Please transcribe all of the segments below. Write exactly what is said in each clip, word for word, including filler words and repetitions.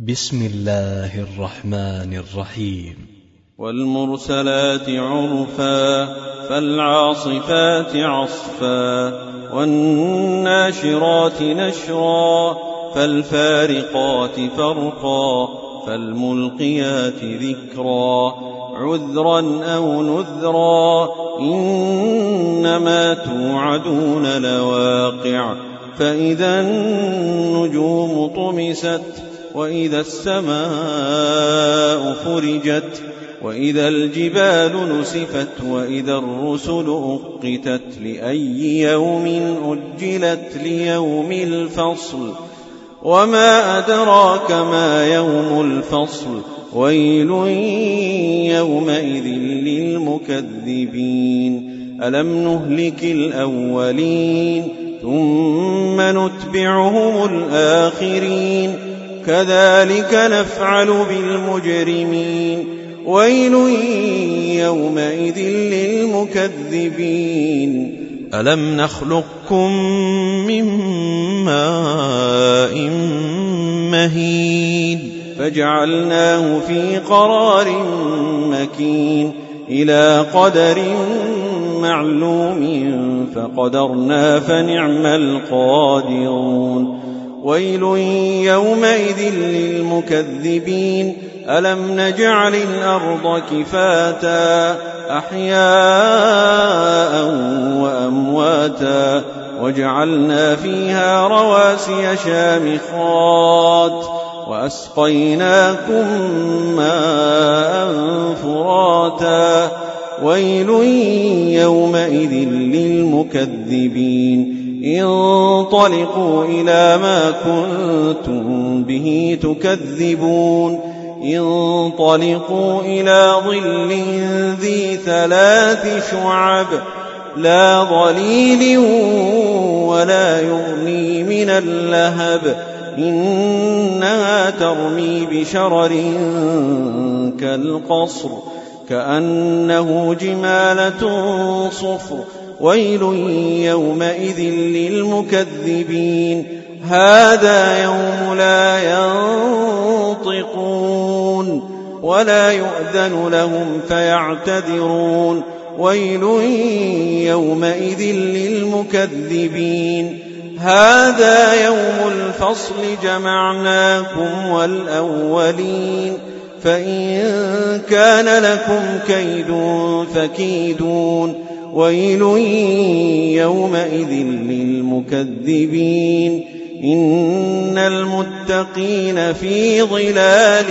بسم الله الرحمن الرحيم. والمرسلات عرفا فالعاصفات عصفا والناشرات نشرا فالفارقات فرقا فالملقيات ذكرا عذرا أو نذرا إنما توعدون لواقع فإذا النجوم طمست وإذا السماء فرجت وإذا الجبال نسفت وإذا الرسل أقتت لأي يوم أجلت ليوم الفصل وما أدراك ما يوم الفصل ويل يومئذ للمكذبين ألم نهلك الأولين ثم نتبعهم الآخرين كذلك نفعل بالمجرمين ويل يومئذ للمكذبين ألم نخلقكم من ماء مهين فجعلناه في قرار مكين إلى قدر معلوم فقدرنا فنعم القادرون ويل يومئذ للمكذبين ألم نجعل الأرض كفاتا أحياء وأمواتا وجعلنا فيها رواسي شامخات وأسقيناكم ماء فراتا ويل يومئذ للمكذبين انطلقوا إلى ما كنتم به تكذبون انطلقوا إلى ظل ذي ثلاث شعب لا ظليل ولا يغني من اللهب إنها ترمي بشرر كالقصر كأنه جمالة صفر ويل يومئذ للمكذبين هذا يوم لا ينطقون ولا يؤذن لهم فيعتذرون ويل يومئذ للمكذبين هذا يوم الفصل جمعناكم والأولين فإن كان لكم كيد فكيدون ويل يومئذ للمكذبين إن المتقين في ظلال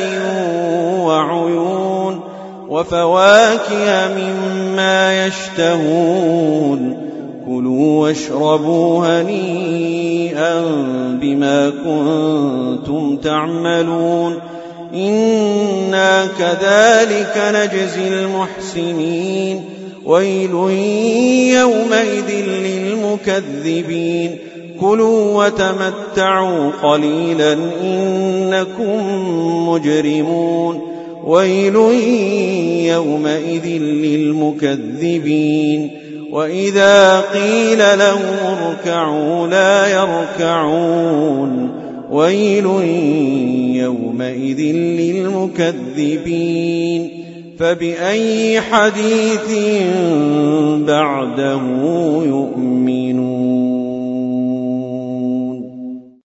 وعيون وفواكه مما يشتهون كلوا واشربوا هنيئا بما كنتم تعملون إنا كذلك نجزي المحسنين ويل يومئذ للمكذبين كلوا وتمتعوا قليلا إنكم مجرمون ويل يومئذ للمكذبين وإذا قيل لهم اركعوا لا يركعون ويل يومئذ للمكذبين فبأي حديث بعده يؤمنون.